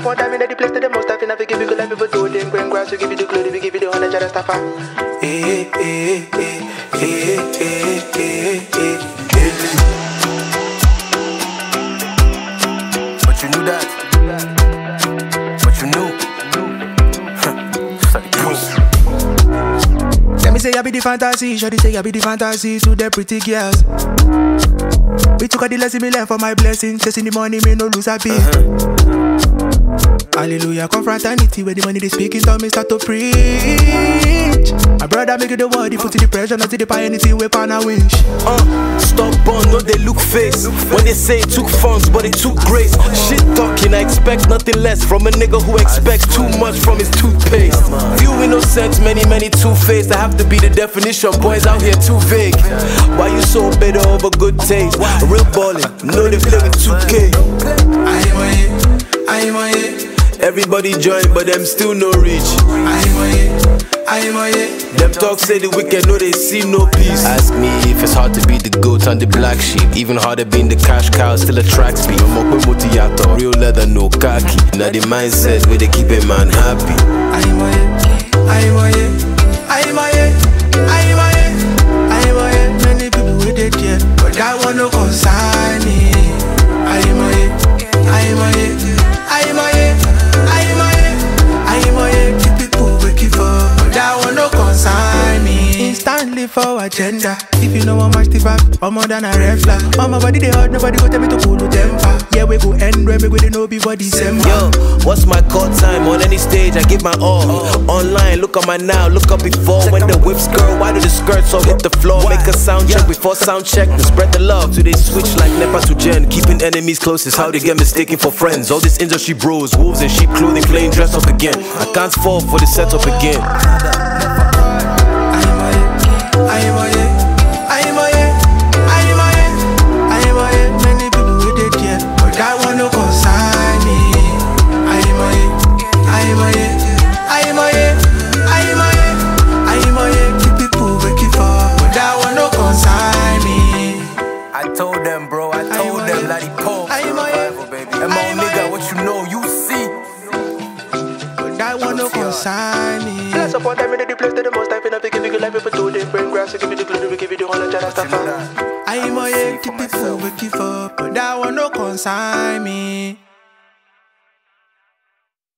upon time in the place to the most I finna give you good like people do them green grass, we give you the glory, we give you the honor, just stuff. But you knew that. But you knew. Let me say I be the fantasy, shawty say I be the fantasy to the pretty girls. We took a the lesson, me learn for my blessing. Chasing the money, me no lose a beat. Hallelujah, confraternity where the money they speaking to me start to preach. My brother make it the word, he put in the pressure, not to the pie anything we pan a wish. Stubborn, no they look face. When they say it took funds, but it took grace. Shit talking, I expect nothing less from a nigga who expects too much from his toothpaste. Few innocent, many two-faced. I have to be the definition, boys out here too vague. Why you so bitter over good taste? Real ballin', know they play with 2K. I'm on it. Everybody join, but them still no reach. I'm on it. Them talk say the wicked, know they see no peace. Ask me if it's hard to be the goat and the black sheep. Even harder being the cash cow, still attracts me. Real leather, no khaki. Now the mindset where they keep a man happy. I'm on it. I'm on it. I'm on it. I'm on it. I'm on it. Many people with it yet, but that one no concern me. I'm on it. I'm on it. I'm on it. I'm on it. I'm on it. Keep people waking for, but that one no concern me. Instantly for agenda. If you know how much the back, or more than a red flag. On my body they hurt, nobody go tell me to cool the temper. Yeah, we go end when we go to know before December. Yo, what's my call time? On any stage, I give my all. Online, look on my now, look up before. When the whips girl, why do the skirts all hit the floor? Make a sound check before sound check. To spread the love, do they switch like Nepa to Jen? Keeping enemies close is how they get mistaken for friends. All this industry bros, wolves in sheep clothing, playing dress up again. I can't fall for the setup again. I'm on it. I'm on it. I'm on it. I'm on it. Many people with it yet, but that one no concern me. I'm on it. I'm on it. I'm on it. I'm on it. I'm on it. Keep people waking for, but that one no concern me. I told them, bro, I told them, Laddie Pope. And my nigga, what you know, you see. But that one no concern me. Let's support them in the place to the most I finna give you good life, people do them bring grass, we give you the glory, we give you the honor, just stuff. I'm on it, keep people waking for, but that one no concern me.